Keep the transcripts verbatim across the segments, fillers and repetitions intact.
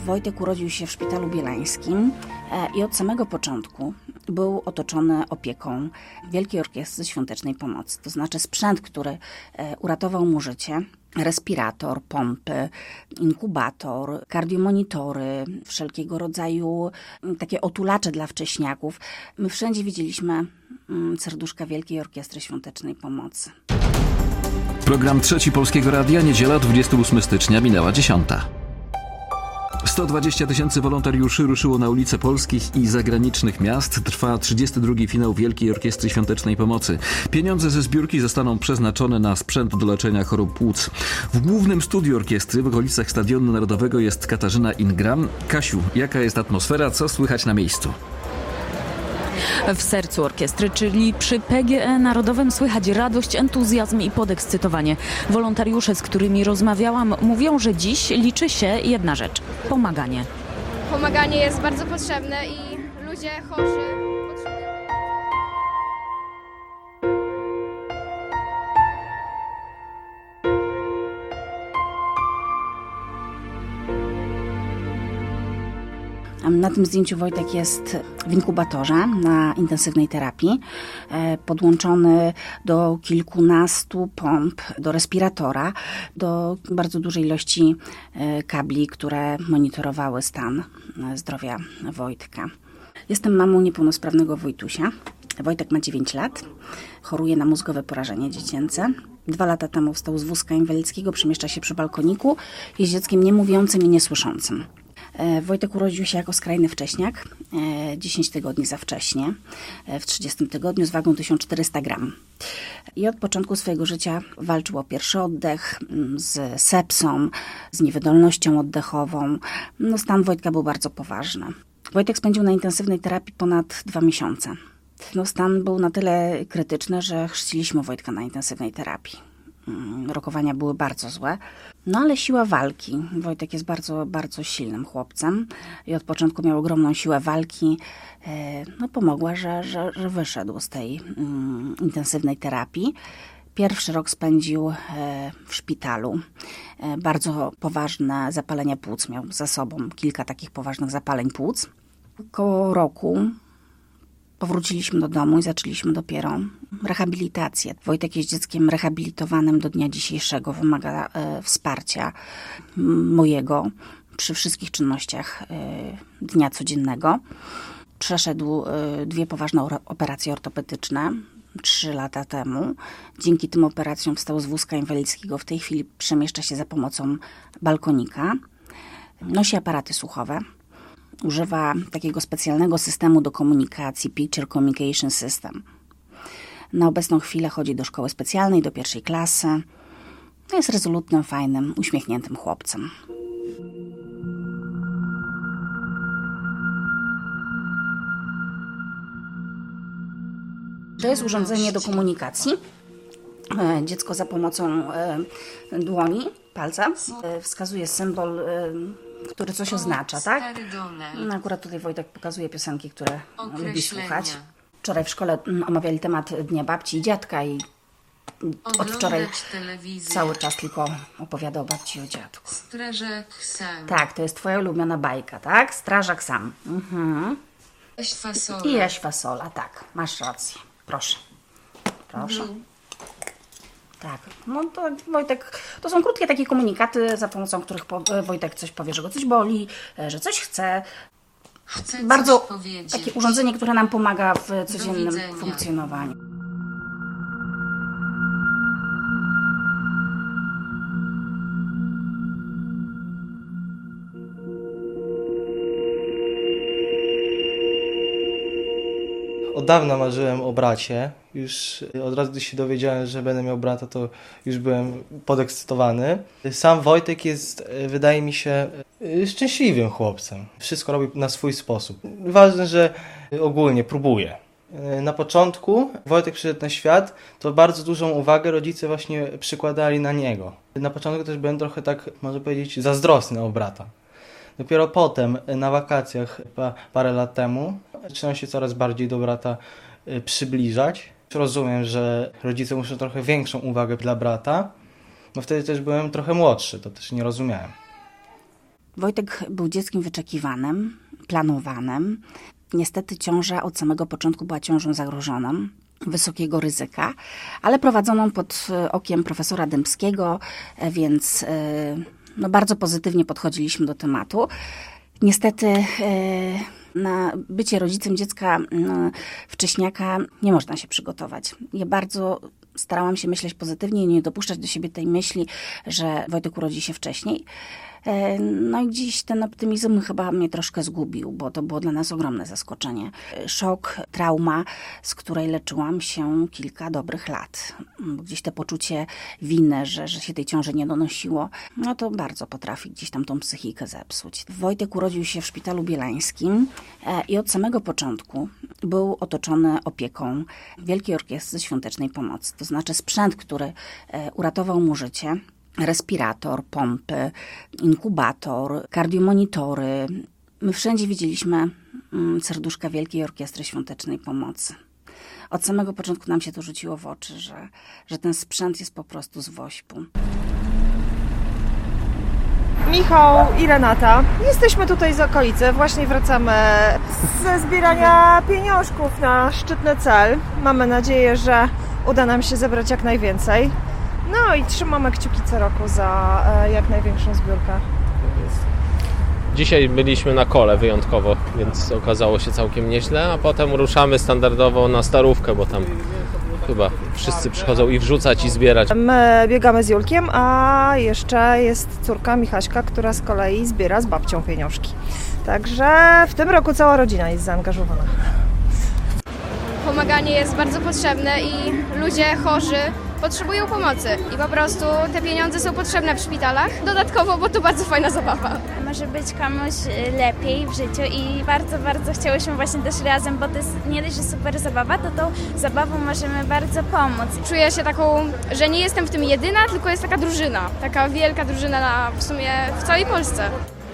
Wojtek urodził się w Szpitalu Bielańskim i od samego początku był otoczony opieką Wielkiej Orkiestry Świątecznej Pomocy. To znaczy sprzęt, który uratował mu życie, respirator, pompy, inkubator, kardiomonitory, wszelkiego rodzaju takie otulacze dla wcześniaków. My wszędzie widzieliśmy serduszka Wielkiej Orkiestry Świątecznej Pomocy. Program Trzeci Polskiego Radia, niedziela dwudziestego ósmego stycznia, minęła dziesiąta. sto dwadzieścia tysięcy wolontariuszy ruszyło na ulice polskich i zagranicznych miast. Trwa trzydziesty drugi finał Wielkiej Orkiestry Świątecznej Pomocy. Pieniądze ze zbiórki zostaną przeznaczone na sprzęt do leczenia chorób płuc. W głównym studiu orkiestry w okolicach Stadionu Narodowego jest Katarzyna Ingram. Kasiu, jaka jest atmosfera? Co słychać na miejscu? W sercu orkiestry, czyli przy P G E Narodowym, słychać radość, entuzjazm i podekscytowanie. Wolontariusze, z którymi rozmawiałam, mówią, że dziś liczy się jedna rzecz – pomaganie. Pomaganie jest bardzo potrzebne i ludzie chorzy potrzebują. Na tym zdjęciu Wojtek jest w inkubatorze na intensywnej terapii, podłączony do kilkunastu pomp, do respiratora, do bardzo dużej ilości kabli, które monitorowały stan zdrowia Wojtka. Jestem mamą niepełnosprawnego Wojtusia. Wojtek ma dziewięć lat, choruje na mózgowe porażenie dziecięce. Dwa lata temu wstał z wózka inwalidzkiego, przemieszcza się przy balkoniku, jest dzieckiem niemówiącym i niesłyszącym. Wojtek urodził się jako skrajny wcześniak, dziesięć tygodni za wcześnie, w trzydziestym tygodniu z wagą tysiąc czterysta gram. I od początku swojego życia walczył o pierwszy oddech, z sepsą, z niewydolnością oddechową. No, stan Wojtka był bardzo poważny. Wojtek spędził na intensywnej terapii ponad dwa miesiące. No, stan był na tyle krytyczny, że chrzciliśmy Wojtka na intensywnej terapii. Rokowania były bardzo złe, no ale siła walki. Wojtek jest bardzo, bardzo silnym chłopcem i od początku miał ogromną siłę walki. No pomogła, że, że, że wyszedł z tej um, intensywnej terapii. Pierwszy rok spędził e, w szpitalu. E, bardzo poważne zapalenia płuc miał za sobą, kilka takich poważnych zapaleń płuc. Koło roku powróciliśmy do domu i zaczęliśmy dopiero rehabilitację. Wojtek jest dzieckiem rehabilitowanym do dnia dzisiejszego. Wymaga e, wsparcia mojego przy wszystkich czynnościach e, dnia codziennego. Przeszedł e, dwie poważne operacje ortopedyczne trzy lata temu. Dzięki tym operacjom wstał z wózka inwalidzkiego. W tej chwili przemieszcza się za pomocą balkonika. Nosi aparaty słuchowe. Używa takiego specjalnego systemu do komunikacji, Picture Communication System. Na obecną chwilę chodzi do szkoły specjalnej, do pierwszej klasy. Jest rezolutnym, fajnym, uśmiechniętym chłopcem. To jest urządzenie do komunikacji. Dziecko za pomocą dłoni, palca, wskazuje symbol, który coś oznacza, tak? No, akurat tutaj Wojtek pokazuje piosenki, które lubi słuchać. Wczoraj w szkole omawiali temat Dnia Babci i Dziadka i od wczoraj cały czas tylko opowiada o babci i o dziadku. Strażak Sam. Tak, to jest twoja ulubiona bajka, tak? Strażak Sam. Mhm. Jaś fasola. I Jaś fasola, tak. Masz rację. Proszę. Proszę. Mhm. Tak, no to Wojtek, to są krótkie takie komunikaty, za pomocą których po, Wojtek coś powie, że go coś boli, że coś chce. Chcę Bardzo coś powiedzieć. Takie urządzenie, które nam pomaga w codziennym funkcjonowaniu. Od dawna marzyłem o bracie. Już od razu, gdy się dowiedziałem, że będę miał brata, to już byłem podekscytowany. Sam Wojtek jest, wydaje mi się, szczęśliwym chłopcem. Wszystko robi na swój sposób. Ważne, że ogólnie próbuje. Na początku Wojtek przyszedł na świat, to bardzo dużą uwagę rodzice właśnie przykładali na niego. Na początku też byłem trochę tak, można powiedzieć, zazdrosny o brata. Dopiero potem, na wakacjach, parę lat temu, zaczynam się coraz bardziej do brata przybliżać. Rozumiem, że rodzice muszą trochę większą uwagę dla brata, bo wtedy też byłem trochę młodszy, to też nie rozumiałem. Wojtek był dzieckiem wyczekiwanym, planowanym. Niestety ciąża od samego początku była ciążą zagrożoną, wysokiego ryzyka, ale prowadzoną pod okiem profesora Dębskiego, więc no, bardzo pozytywnie podchodziliśmy do tematu. Niestety na bycie rodzicem dziecka wcześniaka nie można się przygotować. Ja bardzo starałam się myśleć pozytywnie i nie dopuszczać do siebie tej myśli, że Wojtek urodzi się wcześniej. No i dziś ten optymizm chyba mnie troszkę zgubił, bo to było dla nas ogromne zaskoczenie. Szok, trauma, z której leczyłam się kilka dobrych lat. Gdzieś to poczucie winy, że, że się tej ciąży nie donosiło, no to bardzo potrafi gdzieś tam tą psychikę zepsuć. Wojtek urodził się w Szpitalu Bielańskim i od samego początku był otoczony opieką Wielkiej Orkiestry Świątecznej Pomocy. To znaczy sprzęt, który uratował mu życie, respirator, pompy, inkubator, kardiomonitory. My wszędzie widzieliśmy serduszka Wielkiej Orkiestry Świątecznej Pomocy. Od samego początku nam się to rzuciło w oczy, że, że ten sprzęt jest po prostu z Wośpu. Michał i Renata. Jesteśmy tutaj z okolicy. Właśnie wracamy ze zbierania pieniążków na szczytny cel. Mamy nadzieję, że uda nam się zebrać jak najwięcej. No i trzymamy kciuki co roku za e, jak największą zbiórkę. Dzisiaj byliśmy na kole wyjątkowo, więc okazało się całkiem nieźle, a potem ruszamy standardowo na Starówkę, bo tam chyba wszyscy przychodzą i wrzucać i zbierać. My biegamy z Julkiem, a jeszcze jest córka Michaśka, która z kolei zbiera z babcią pieniążki. Także w tym roku cała rodzina jest zaangażowana. Pomaganie jest bardzo potrzebne i ludzie chorzy potrzebują pomocy i po prostu te pieniądze są potrzebne w szpitalach. Dodatkowo, bo to bardzo fajna zabawa. Może być komuś lepiej w życiu i bardzo, bardzo chciałyśmy właśnie też razem, bo to jest nie dość, że super zabawa, to tą zabawą możemy bardzo pomóc. Czuję się taką, że nie jestem w tym jedyna, tylko jest taka drużyna, taka wielka drużyna na, w sumie w całej Polsce.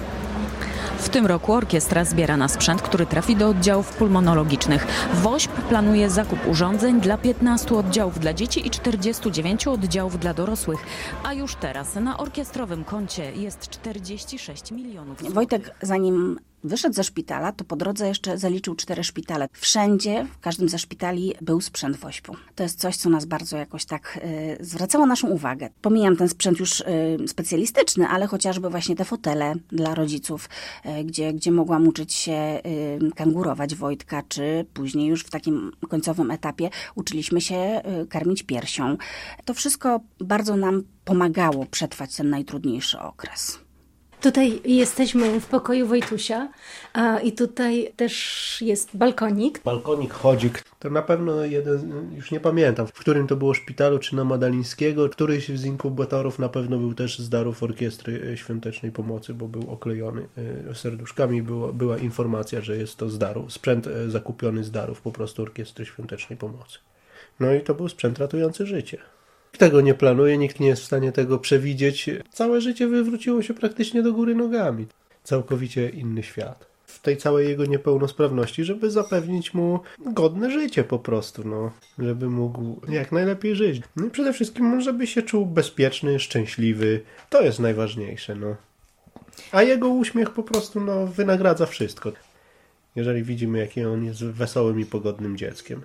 W tym roku orkiestra zbiera na sprzęt, który trafi do oddziałów pulmonologicznych. WOŚP planuje zakup urządzeń dla piętnastu oddziałów dla dzieci i czterdziestu dziewięciu oddziałów dla dorosłych. A już teraz na orkiestrowym koncie jest czterdzieści sześć milionów złotych. Wojtek, zanim wyszedł ze szpitala, to po drodze jeszcze zaliczył cztery szpitale. Wszędzie, w każdym ze szpitali był sprzęt Wośpu. To jest coś, co nas bardzo jakoś tak y, zwracało naszą uwagę. Pomijam ten sprzęt już y, specjalistyczny, ale chociażby właśnie te fotele dla rodziców, y, gdzie, gdzie mogłam uczyć się y, kangurować Wojtka, czy później już w takim końcowym etapie uczyliśmy się y, karmić piersią. To wszystko bardzo nam pomagało przetrwać ten najtrudniejszy okres. Tutaj jesteśmy w pokoju Wojtusia a, i tutaj też jest balkonik. Balkonik, chodzik. To na pewno jeden, już nie pamiętam, w którym to było szpitalu, czy na Madalińskiego. Któryś z inkubatorów na pewno był też z darów Orkiestry Świątecznej Pomocy, bo był oklejony serduszkami. Było, była informacja, że jest to z darów, sprzęt zakupiony z darów po prostu Orkiestry Świątecznej Pomocy. No i to był sprzęt ratujący życie. Nikt tego nie planuje, nikt nie jest w stanie tego przewidzieć. Całe życie wywróciło się praktycznie do góry nogami. Całkowicie inny świat. W tej całej jego niepełnosprawności, żeby zapewnić mu godne życie po prostu, no. Żeby mógł jak najlepiej żyć. No i przede wszystkim, żeby się czuł bezpieczny, szczęśliwy. To jest najważniejsze, no. A jego uśmiech po prostu, no, wynagradza wszystko. Jeżeli widzimy, jaki on jest wesołym i pogodnym dzieckiem.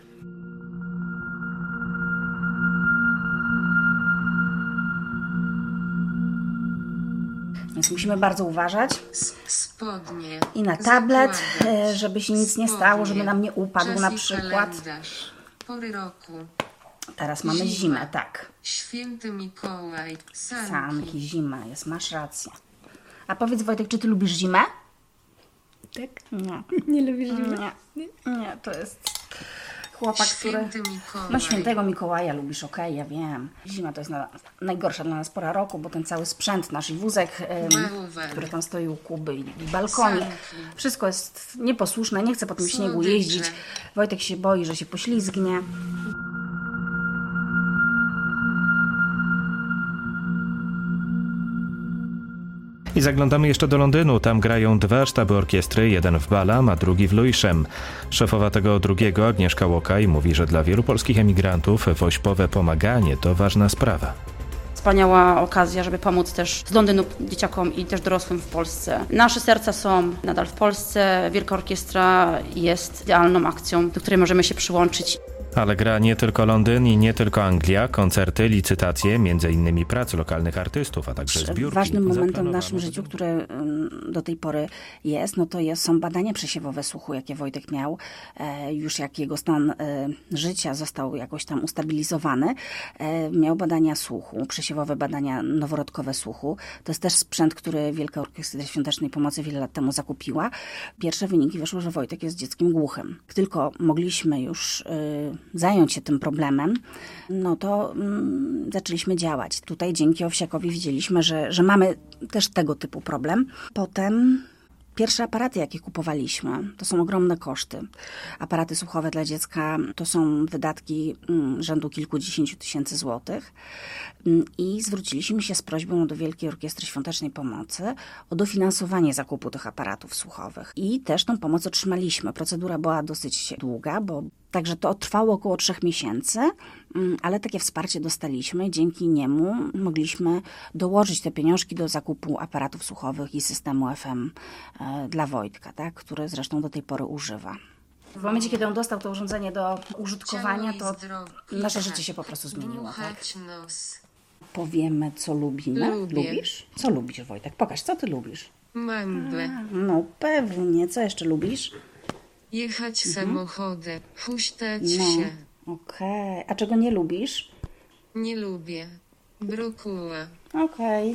Więc musimy bardzo uważać. Spodnie. I na tablet, zakładać. żeby się nic nie stało, żeby nam nie upadł Czas na i przykład. kalendarz. Pory roku. Teraz mamy Zima. zimę, tak. Święty Mikołaj. Sanki. Sanki, zima jest, masz rację. A powiedz, Wojtek, czy ty lubisz zimę? Tak? Nie. Nie lubisz zimy? Nie, nie, to jest chłopak, który... Święty Mikołaj. No świętego Mikołaja lubisz, okej, okay, ja wiem. Zima to jest na, najgorsza dla nas pora roku, bo ten cały sprzęt, nasz i wózek, ym, który tam stoi u Kuby i, i balkonik, Sanki. wszystko jest nieposłuszne, nie chce po tym śniegu Słodycze. jeździć. Wojtek się boi, że się poślizgnie. I zaglądamy jeszcze do Londynu. Tam grają dwa sztaby orkiestry, jeden w Balham, a drugi w Lewisham. Szefowa tego drugiego, Agnieszka Łokaj, mówi, że dla wielu polskich emigrantów wośpowe pomaganie to ważna sprawa. Wspaniała okazja, żeby pomóc też z Londynu dzieciakom i też dorosłym w Polsce. Nasze serca są nadal w Polsce. Wielka Orkiestra jest idealną akcją, do której możemy się przyłączyć. Ale gra nie tylko Londyn i nie tylko Anglia. Koncerty, licytacje, między innymi prac lokalnych artystów, a także zbiórki. Ważnym momentem w naszym życiu, który do tej pory jest, no to jest, są badania przesiewowe słuchu, jakie Wojtek miał. Już jak jego stan życia został jakoś tam ustabilizowany, miał badania słuchu, przesiewowe badania noworodkowe słuchu. To jest też sprzęt, który Wielka Orkiestra Świątecznej Pomocy wiele lat temu zakupiła. Pierwsze wyniki wyszły, że Wojtek jest dzieckiem głuchym. Tylko mogliśmy już zająć się tym problemem, no to mm, zaczęliśmy działać. Tutaj dzięki Owsiakowi widzieliśmy, że, że mamy też tego typu problem. Potem pierwsze aparaty, jakie kupowaliśmy, to są ogromne koszty. Aparaty słuchowe dla dziecka to są wydatki mm, rzędu kilkudziesięciu tysięcy złotych. I zwróciliśmy się z prośbą do Wielkiej Orkiestry Świątecznej Pomocy o dofinansowanie zakupu tych aparatów słuchowych. I też tą pomoc otrzymaliśmy. Procedura była dosyć długa, bo także to trwało około trzech miesięcy, ale takie wsparcie dostaliśmy. Dzięki niemu mogliśmy dołożyć te pieniążki do zakupu aparatów słuchowych i systemu F M dla Wojtka, tak, który zresztą do tej pory używa. W momencie, kiedy on dostał to urządzenie do użytkowania, to nasze życie się po prostu zmieniło. Tak? Powiemy, co lubimy. Lubię. Lubisz? Co lubisz, Wojtek? Pokaż, co ty lubisz? Mamble. No pewnie. Co jeszcze lubisz? Jechać Mhm. samochodem. Huśtać No, się. okej. A czego nie lubisz? Nie lubię. Brokuła. Okej.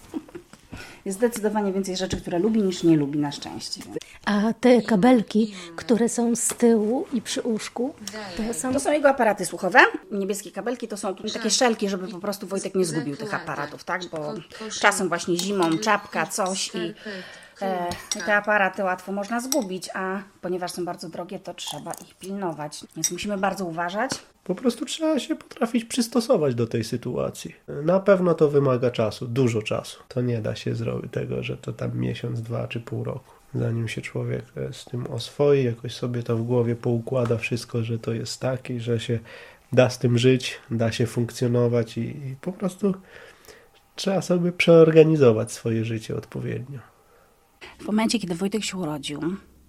Jest zdecydowanie więcej rzeczy, które lubi, niż nie lubi, na szczęście. A te kabelki, które są z tyłu i przy uszku, to są... To są jego aparaty słuchowe. Niebieskie kabelki to są takie szelki, żeby po prostu Wojtek nie zgubił tych aparatów, tak? Bo czasem właśnie zimą, czapka, coś i e, te aparaty łatwo można zgubić, a ponieważ są bardzo drogie, to trzeba ich pilnować. Więc musimy bardzo uważać. Po prostu trzeba się potrafić przystosować do tej sytuacji. Na pewno to wymaga czasu, dużo czasu. To nie da się zrobić tego, że to tam miesiąc, dwa czy pół roku. Zanim się człowiek z tym oswoi, jakoś sobie to w głowie poukłada wszystko, że to jest tak i że się da z tym żyć, da się funkcjonować i, i po prostu trzeba sobie przeorganizować swoje życie odpowiednio. W momencie, kiedy Wojtek się urodził,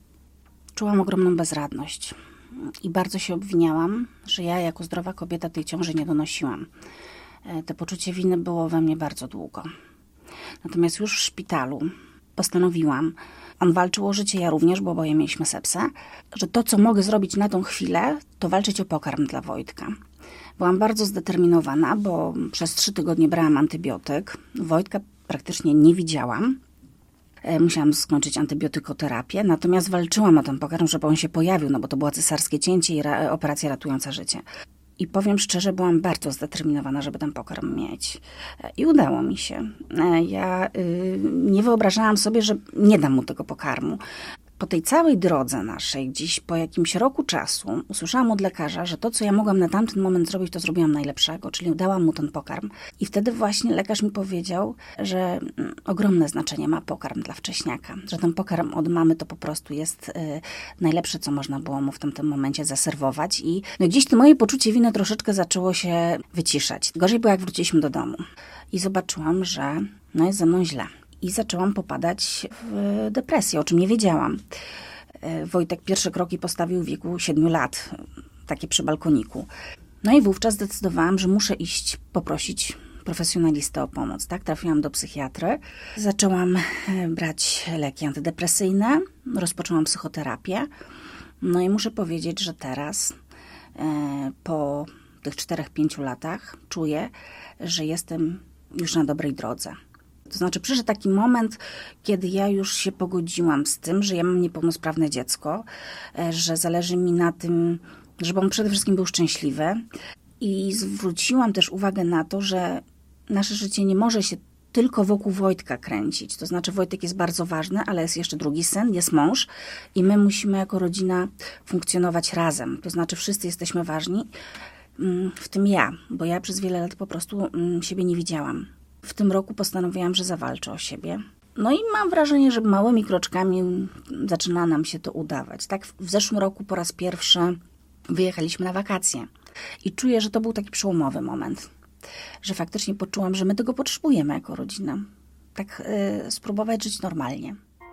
czułam ogromną bezradność. I bardzo się obwiniałam, że ja jako zdrowa kobieta tej ciąży nie donosiłam. To poczucie winy było we mnie bardzo długo. Natomiast już w szpitalu postanowiłam, on walczył o życie, ja również, bo oboje mieliśmy sepsę, że to, co mogę zrobić na tą chwilę, to walczyć o pokarm dla Wojtka. Byłam bardzo zdeterminowana, bo przez trzy tygodnie brałam antybiotyk. Wojtka praktycznie nie widziałam. Musiałam skończyć antybiotykoterapię, natomiast walczyłam o ten pokarm, żeby on się pojawił, no bo to było cesarskie cięcie i ra- operacja ratująca życie. I powiem szczerze, byłam bardzo zdeterminowana, żeby ten pokarm mieć. I udało mi się. Ja y, nie wyobrażałam sobie, że nie dam mu tego pokarmu. Po tej całej drodze naszej, gdzieś po jakimś roku czasu, usłyszałam od lekarza, że to, co ja mogłam na tamten moment zrobić, to zrobiłam najlepszego, czyli dałam mu ten pokarm. I wtedy właśnie lekarz mi powiedział, że mm, ogromne znaczenie ma pokarm dla wcześniaka, że ten pokarm od mamy to po prostu jest y, najlepsze, co można było mu w tamtym momencie zaserwować. I no, gdzieś to moje poczucie winy troszeczkę zaczęło się wyciszać. Gorzej było, jak wróciliśmy do domu. I zobaczyłam, że no, jest ze mną źle. I zaczęłam popadać w depresję, o czym nie wiedziałam. Wojtek pierwsze kroki postawił w wieku siedmiu lat, takie przy balkoniku. No i wówczas zdecydowałam, że muszę iść poprosić profesjonalistę o pomoc. Tak, trafiłam do psychiatry. Zaczęłam brać leki antydepresyjne, rozpoczęłam psychoterapię. No i muszę powiedzieć, że teraz po tych czterech, pięciu latach czuję, że jestem już na dobrej drodze. To znaczy przyszedł taki moment, kiedy ja już się pogodziłam z tym, że ja mam niepełnosprawne dziecko, że zależy mi na tym, żeby on przede wszystkim był szczęśliwy. I zwróciłam też uwagę na to, że nasze życie nie może się tylko wokół Wojtka kręcić. To znaczy Wojtek jest bardzo ważny, ale jest jeszcze drugi syn, jest mąż i my musimy jako rodzina funkcjonować razem. To znaczy wszyscy jesteśmy ważni, w tym ja, bo ja przez wiele lat po prostu siebie nie widziałam. W tym roku postanowiłam, że zawalczę o siebie. No i mam wrażenie, że małymi kroczkami zaczyna nam się to udawać. Tak, w zeszłym roku po raz pierwszy wyjechaliśmy na wakacje. I czuję, że to był taki przełomowy moment. że faktycznie poczułam, że my tego potrzebujemy jako rodzina. Tak y, spróbować żyć normalnie.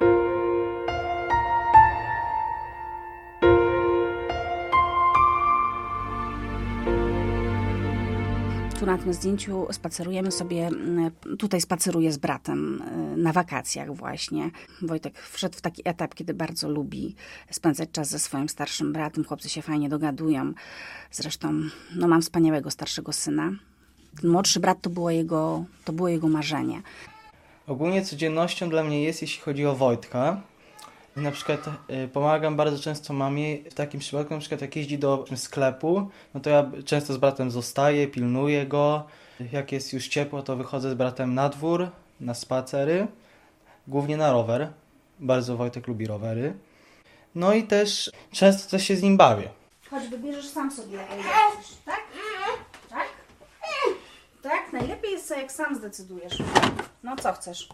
Tu na tym zdjęciu spacerujemy sobie, tutaj spaceruję z bratem na wakacjach właśnie. Wojtek wszedł w taki etap, kiedy bardzo lubi spędzać czas ze swoim starszym bratem. Chłopcy się fajnie dogadują. Zresztą no, mam wspaniałego starszego syna. Ten młodszy brat to było jego, to było jego marzenie. Ogólnie codziennością dla mnie jest, jeśli chodzi o Wojtka. Na przykład y, pomagam bardzo często mamie w takim przypadku, na przykład jak jeździ do sklepu, no to ja często z bratem zostaję, pilnuję go. Jak jest już ciepło, to wychodzę z bratem na dwór, na spacery, głównie na rower. Bardzo Wojtek lubi rowery. No i też często też się z nim bawię. Chodź, wybierzesz sam sobie, jak chcesz, tak? Tak? Tak? Najlepiej jest, jak sam zdecydujesz. No co chcesz?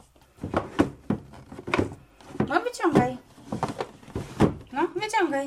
No wyciągaj. No, wyciągaj.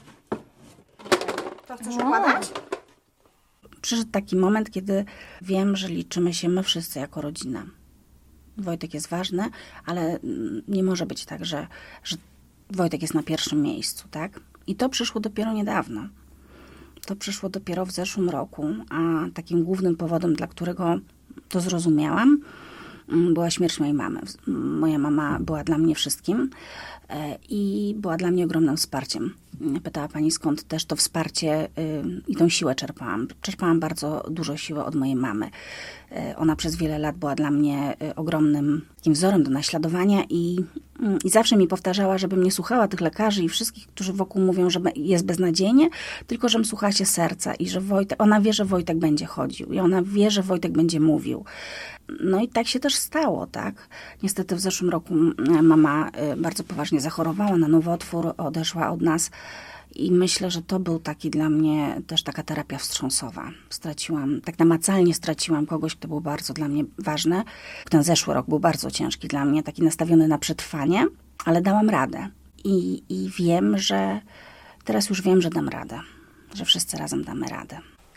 To chcesz układać? Przyszedł taki moment, kiedy wiem, że liczymy się my wszyscy jako rodzina. Wojtek jest ważny, ale nie może być tak, że, że Wojtek jest na pierwszym miejscu, tak? I to przyszło dopiero niedawno. To przyszło dopiero w zeszłym roku, a takim głównym powodem, dla którego to zrozumiałam, była śmierć mojej mamy. Moja mama była dla mnie wszystkim i była dla mnie ogromnym wsparciem. Pytała pani, skąd też to wsparcie i tą siłę czerpałam. Czerpałam bardzo dużo siły od mojej mamy. Ona przez wiele lat była dla mnie ogromnym takim wzorem do naśladowania i, i zawsze mi powtarzała, żebym nie słuchała tych lekarzy i wszystkich, którzy wokół mówią, że jest beznadziejnie, tylko żebym słuchała się serca i że Wojtek, ona wie, że Wojtek będzie chodził i ona wie, że Wojtek będzie mówił. No i tak się też stało, tak? Niestety w zeszłym roku mama bardzo poważnie zachorowała na nowotwór, odeszła od nas i myślę, że to był taki dla mnie też taka terapia wstrząsowa. Straciłam, tak namacalnie straciłam kogoś, kto był bardzo dla mnie ważny. Ten zeszły rok był bardzo ciężki dla mnie, taki nastawiony na przetrwanie, ale dałam radę. I, i wiem, że teraz już wiem, że dam radę, że wszyscy razem damy radę.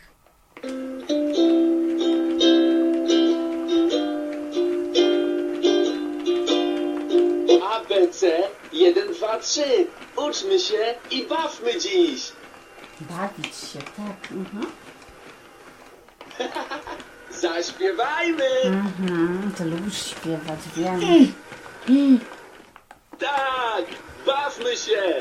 A B C, jeden, dwa, trzy. Uczmy się i bawmy dziś. Bawić się, tak. Mhm. Zaśpiewajmy. Mhm, ty lubisz śpiewać, wiem. Tak, bawmy się.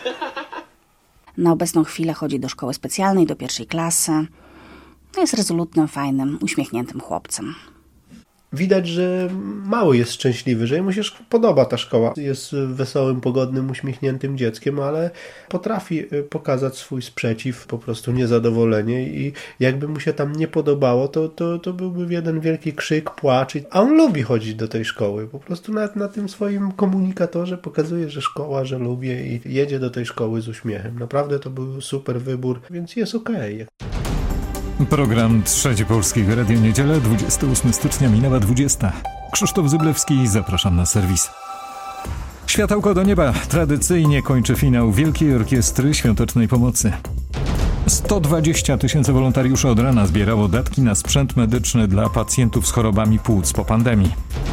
Na obecną chwilę chodzi do szkoły specjalnej, do pierwszej klasy. Jest rezolutnym, fajnym, uśmiechniętym chłopcem. Widać, że mały jest szczęśliwy, że mu się podoba ta szkoła. Jest wesołym, pogodnym, uśmiechniętym dzieckiem, ale potrafi pokazać swój sprzeciw, po prostu niezadowolenie i jakby mu się tam nie podobało, to, to, to byłby jeden wielki krzyk, płacz. A on lubi chodzić do tej szkoły. Po prostu nawet na tym swoim komunikatorze pokazuje, że szkoła, że lubię i jedzie do tej szkoły z uśmiechem. Naprawdę to był super wybór, więc jest okej. Program Trzeci Polskiego Radia Niedziela, dwudziestego ósmego stycznia minęła dwudziesta. Krzysztof Zyblewski, zapraszam na serwis. Światełko do nieba tradycyjnie kończy finał Wielkiej Orkiestry Świątecznej Pomocy. sto dwadzieścia tysięcy wolontariuszy od rana zbierało datki na sprzęt medyczny dla pacjentów z chorobami płuc po pandemii.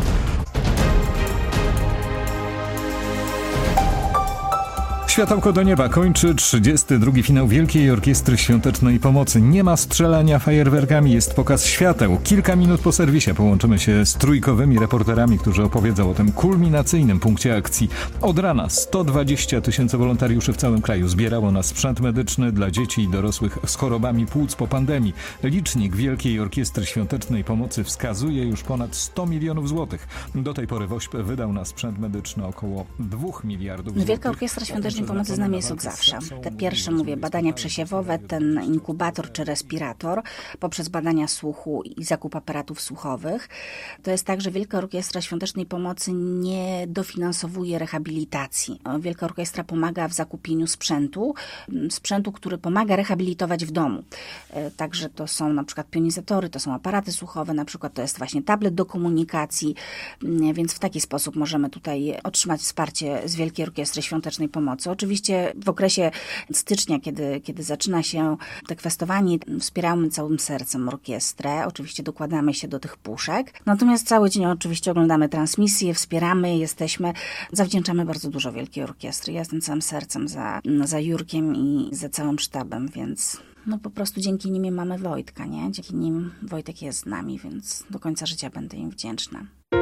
Światełko do nieba kończy trzydziesty drugi finał Wielkiej Orkiestry Świątecznej Pomocy. Nie ma strzelania fajerwerkami, jest pokaz świateł. Kilka minut po serwisie połączymy się z trójkowymi reporterami, którzy opowiedzą o tym kulminacyjnym punkcie akcji. Od rana sto dwadzieścia tysięcy wolontariuszy w całym kraju zbierało na sprzęt medyczny dla dzieci i dorosłych z chorobami płuc po pandemii. Licznik Wielkiej Orkiestry Świątecznej Pomocy wskazuje już ponad sto milionów złotych. Do tej pory WOŚP wydał na sprzęt medyczny około dwóch miliardów złotych. Wielka Orkiestra Świątecznej Pomocy z nami jest od zawsze. Te pierwsze, mówię, badania przesiewowe, ten inkubator czy respirator, poprzez badania słuchu i zakup aparatów słuchowych. To jest tak, że Wielka Orkiestra Świątecznej Pomocy nie dofinansowuje rehabilitacji. Wielka Orkiestra pomaga w zakupieniu sprzętu, sprzętu, który pomaga rehabilitować w domu. Także to są na przykład pionizatory, to są aparaty słuchowe, na przykład to jest właśnie tablet do komunikacji, więc w taki sposób możemy tutaj otrzymać wsparcie z Wielkiej Orkiestry Świątecznej Pomocy. Oczywiście w okresie stycznia, kiedy, kiedy zaczyna się te kwestowanie, wspieramy całym sercem orkiestrę. Oczywiście dokładamy się do tych puszek. Natomiast cały dzień oczywiście oglądamy transmisje, wspieramy, jesteśmy, zawdzięczamy bardzo dużo Wielkiej Orkiestry. Ja jestem całym sercem za, za Jurkiem i za całym sztabem, więc no po prostu dzięki nim mamy Wojtka, nie? Dzięki nim Wojtek jest z nami, więc do końca życia będę im wdzięczna.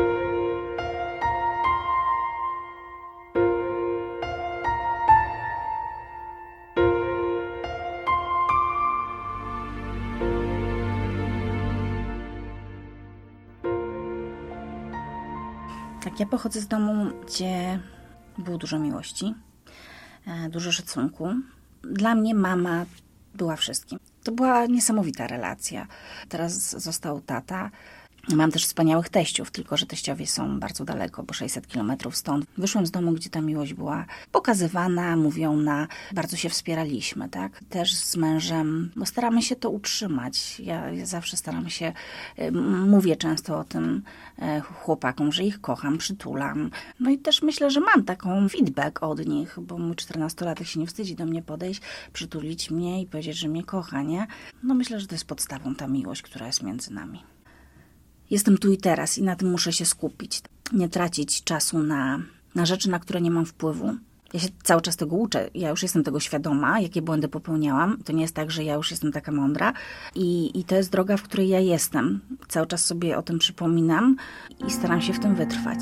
Tak, ja pochodzę z domu, gdzie było dużo miłości, dużo szacunku. Dla mnie mama była wszystkim. To była niesamowita relacja. Teraz został tata. Mam też wspaniałych teściów, tylko że teściowie są bardzo daleko, bo sześćset kilometrów stąd. Wyszłam z domu, gdzie ta miłość była pokazywana, mówiona. Bardzo się wspieraliśmy, tak? Też z mężem, bo staramy się to utrzymać. Ja, ja zawsze staram się, mówię często o tym chłopakom, że ich kocham, przytulam. No i też myślę, że mam taką feedback od nich, bo mój czternastolatek się nie wstydzi do mnie podejść, przytulić mnie i powiedzieć, że mnie kocha, nie? No myślę, że to jest podstawą ta miłość, która jest między nami. Jestem tu i teraz i na tym muszę się skupić. Nie tracić czasu na, na rzeczy, na które nie mam wpływu. Ja się cały czas tego uczę. Ja już jestem tego świadoma, jakie błędy popełniałam. To nie jest tak, że ja już jestem taka mądra. I, i to jest droga, w której ja jestem. Cały czas sobie o tym przypominam i staram się w tym wytrwać.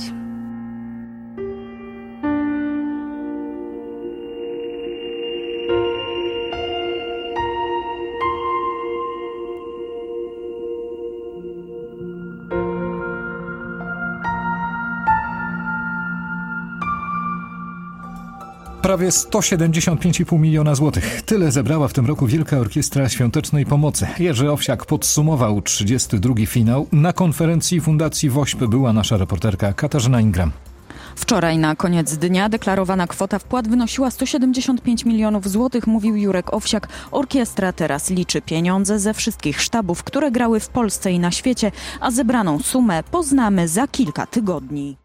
Prawie sto siedemdziesiąt pięć i pół miliona złotych. Tyle zebrała w tym roku Wielka Orkiestra Świątecznej Pomocy. Jerzy Owsiak podsumował trzydziesty drugi finał. Na konferencji Fundacji WOŚP była nasza reporterka Katarzyna Ingram. Wczoraj na koniec dnia deklarowana kwota wpłat wynosiła sto siedemdziesiąt pięć milionów złotych, mówił Jurek Owsiak. Orkiestra teraz liczy pieniądze ze wszystkich sztabów, które grały w Polsce i na świecie, a zebraną sumę poznamy za kilka tygodni.